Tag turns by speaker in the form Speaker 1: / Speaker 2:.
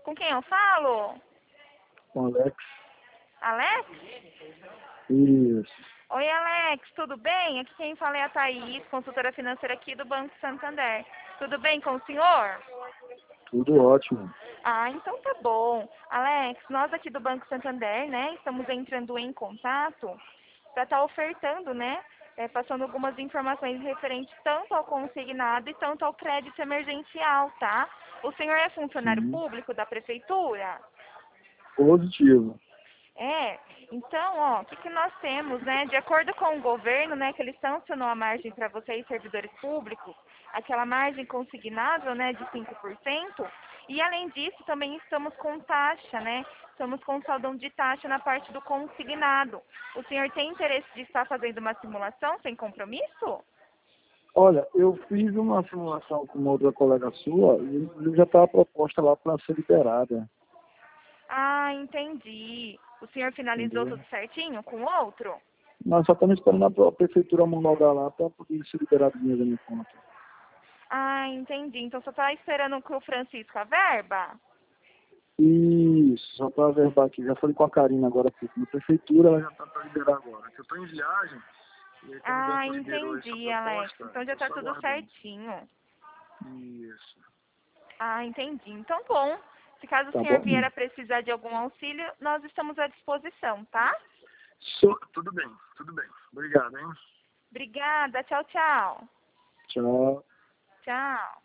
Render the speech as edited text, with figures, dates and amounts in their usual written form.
Speaker 1: Com quem eu falo?
Speaker 2: Com Alex.
Speaker 1: Alex?
Speaker 2: Isso.
Speaker 1: Oi, Alex, tudo bem? Aqui quem fala é a Thaís, consultora financeira aqui do Banco Santander. Tudo bem com o senhor?
Speaker 2: Tudo ótimo.
Speaker 1: Ah, então tá bom. Alex, nós aqui do Banco Santander, né, estamos entrando em contato para estar ofertando, né, passando algumas informações referentes tanto ao consignado e tanto ao crédito emergencial, tá? O senhor é funcionário
Speaker 2: Sim.
Speaker 1: público da prefeitura?
Speaker 2: Positivo.
Speaker 1: É, então, ó, o que que nós temos, né? De acordo com o governo, né, que eles sancionou a margem para vocês, servidores públicos, aquela margem consignável, né, de 5%, e além disso, também estamos com taxa, né? Estamos com saldão de taxa na parte do consignado. O senhor tem interesse de estar fazendo uma simulação sem compromisso?
Speaker 2: Olha, eu fiz uma simulação com uma outra colega sua e inclusive já está a proposta lá para ser liberada.
Speaker 1: Ah, entendi. O senhor finalizou
Speaker 2: Entendeu?
Speaker 1: tudo certinho com o outro?
Speaker 2: Nós só estamos esperando a prefeitura homologar lá para poder ser liberado dinheiro da minha conta.
Speaker 1: Ah, entendi. Então só tá esperando que o Francisco a verba?
Speaker 2: Isso, só para averbar aqui. Já falei com a Karina agora na prefeitura, ela já está para liberar agora. Eu estou em viagem e aí quando o
Speaker 1: Ah,
Speaker 2: banco liberou essa
Speaker 1: entendi, Alex.
Speaker 2: proposta,
Speaker 1: Então já
Speaker 2: estou
Speaker 1: tá
Speaker 2: só
Speaker 1: tudo
Speaker 2: aguardando.
Speaker 1: certinho.
Speaker 2: Isso.
Speaker 1: Ah, entendi. Então, bom. Se caso o
Speaker 2: Tá
Speaker 1: senhor
Speaker 2: bom?
Speaker 1: vier a precisar de algum auxílio, nós estamos à disposição, tá?
Speaker 2: Tudo bem, tudo bem. Obrigado, hein?
Speaker 1: Obrigada. Tchau, tchau.
Speaker 2: Tchau.
Speaker 1: Tchau.